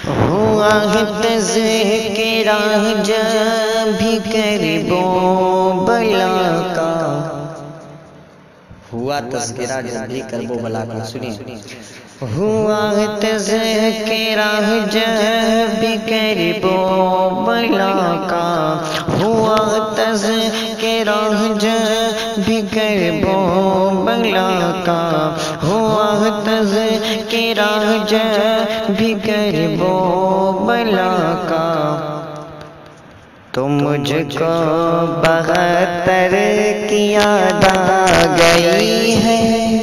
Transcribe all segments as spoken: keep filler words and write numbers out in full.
ہوا ہے تذکرہ جب بھی قریب و بلا کا، ہوا تذکرہ جب بھی کرب و بلا کا، سنیے ہوا ہے تذکرہ جب بھی قریب و بلا کا، ہوا تذکرہ جب بھی قریب و بلا کا، ہوا تذکرہ جب بھی قریب و بلا کا، تو مجھ کو بہتر کی یاد آ گئی ہے،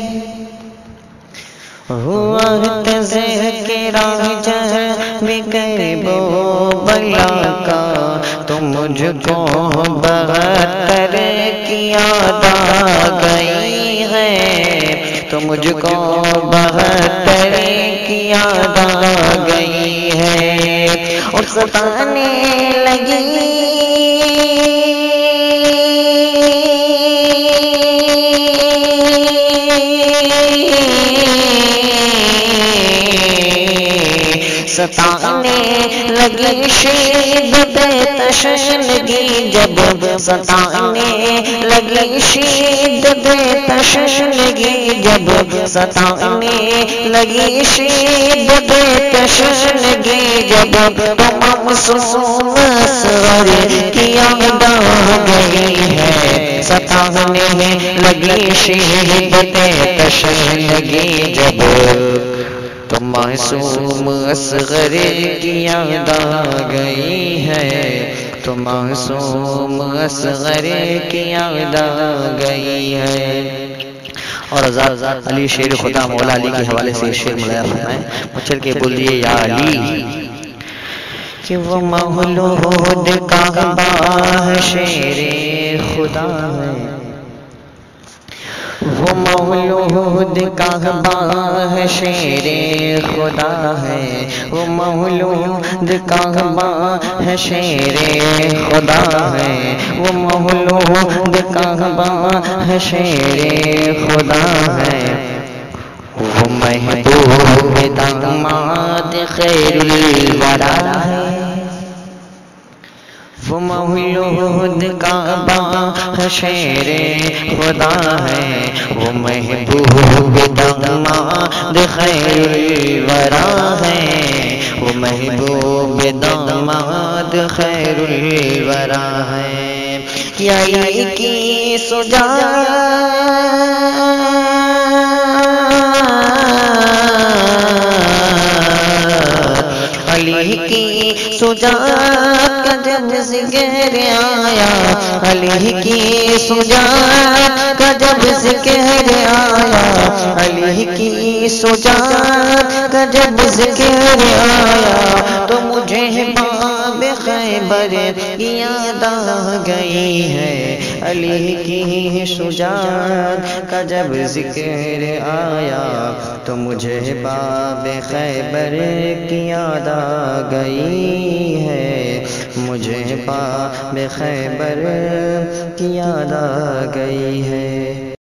ہوا تذکرہ جب بھی قریب و بلا کا، تو مجھ کو بہتر کی یاد آ گئی ہے، تو مجھ کو بہتر کی یاد آ گئی ہے، اور ستانے لگی ستانے لگی شدت تشنگی، جب ستانے لگی شدت تشنگی، جب ستانے لگی شدت تشنگی، جب تم معصوم اصغر کی یاد آ گئی ہے، ستانے لگی شدت تشنگی، جب تو معصوم اصغر کی یاد آ گئی ہے، تو معصوم اصغر کی یاد آ گئی ہے۔ اور حضرت علی شیر خدا مولا علی کے حوالے سے شیر ملایا فرمائیں، مچھل کے بولیے یا علی کہ وہ مولود کعبہ شیر خدا ہے، وہ مولود کعبہ شیر خدا ہے، وہ مولود کعبہ شیر خدا ہے، وہ مولود کعبہ شیر خدا ہے، وہ محبوب داماد خیر الورا ہے، وہ مولود کعبہ شیر خدا ہے، وہ محبوب داماد خیر الورا ہے، وہ محبوب داماد خیر الورا ہے، یا علی کی سجاد علی کی سجاد کا جب ذکر آیا، علی کی سجاد کا جب ذکر آیا، علی کی سجاد کا جب ذکر آیا، تو مجھے باب خیبر کی یاد آ گئی ہے، علی کی سجاد کا جب ذکر آیا، تو مجھے باب خیبر کی یاد آ گئی ہے، مجھے باب خیبر کی یاد آ گئی ہے۔